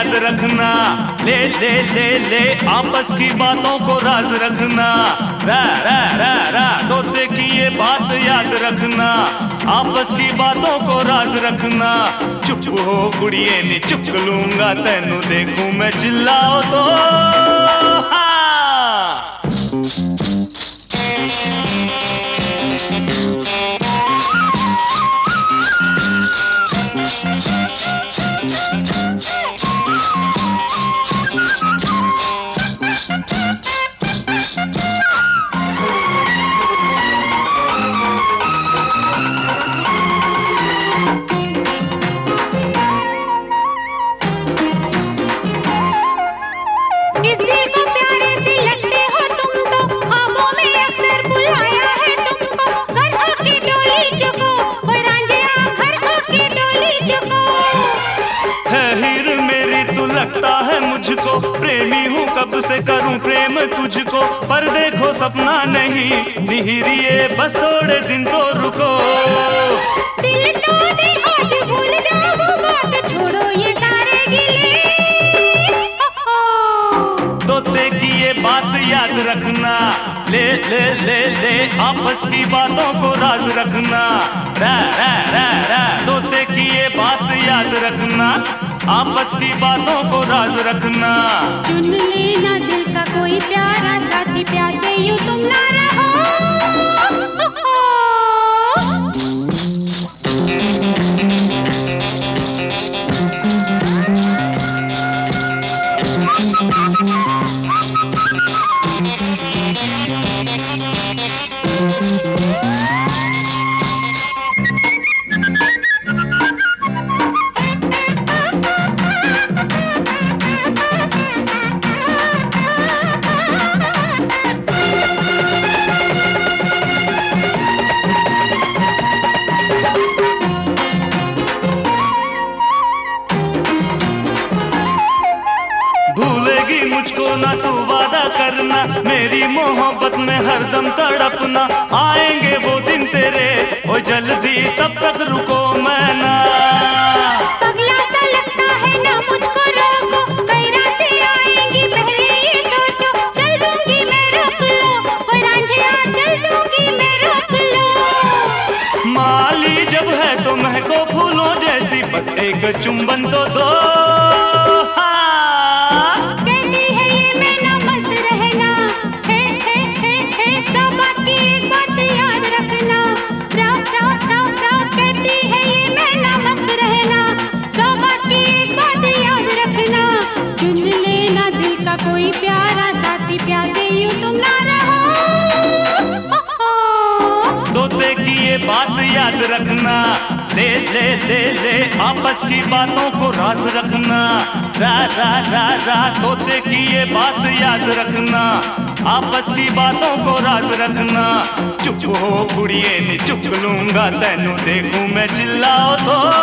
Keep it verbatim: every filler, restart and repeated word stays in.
याद रखना, ले ले ले ले आपस की बातों को राज रखना, रा रा रा रा तोते की ये बात याद रखना, आपस की बातों को राज रखना। चुप हो कुड़िए नी चुप लूंगा तेनू देखूं मैं चिल्लाओ तो हाँ। लगता है मुझको प्रेमी हूँ कब से करूँ प्रेम तुझको, पर देखो सपना नहीं निहिरिए बस थोड़े दिन तो रुको। दिल तो दे आज भूल जाओ वो बात छोड़ो ये सारे गिले। तोते की ये बात याद रखना, ले ले ले ले आपस की बातों को राज रखना, रा रा रा रा तोते की ये बात याद रखना, आपस की बातों को राज रखना। चुन लेना दिल का कोई प्यारा साथी, प्यासे यूं तुम ना रहो। भूलेगी मुझको ना तू वादा करना, मेरी मोहब्बत में हरदम तड़पना, आएंगे वो दिन तेरे ओ जल्दी तब तक रुको मैं ना। पगला सा लगता है ना मुझको रोको, कई रातें आएंगी पहले ये सोचो, चल दूंगी मैं रोक लो ओ रांझिया चल दूंगी मैं रोक लो। माली जब है तो महको फूलों जैसी, बस एक चुंबन तो दो। कहती है ये मैं ना मस्त रहना, हे हे हे हे सब बात की एक बात याद रखना, रा रा रा रा कहती है ये मैं ना मस्त रहना, सब बात की एक बात याद रखना। चुन लेना दिल का कोई प्यारा साथी, प्यासे यूं तुम ना रहो। तोते की ये बात याद रखना, ले ले ले ले आपस की बातों को राज रखना, रा रा रा रा तोते की ये बात याद रखना, आपस की बातों को राज रखना। चुप हो कुड़िए नी चुप लूंगा तेनू देखूं मैं चिल्लाओ तो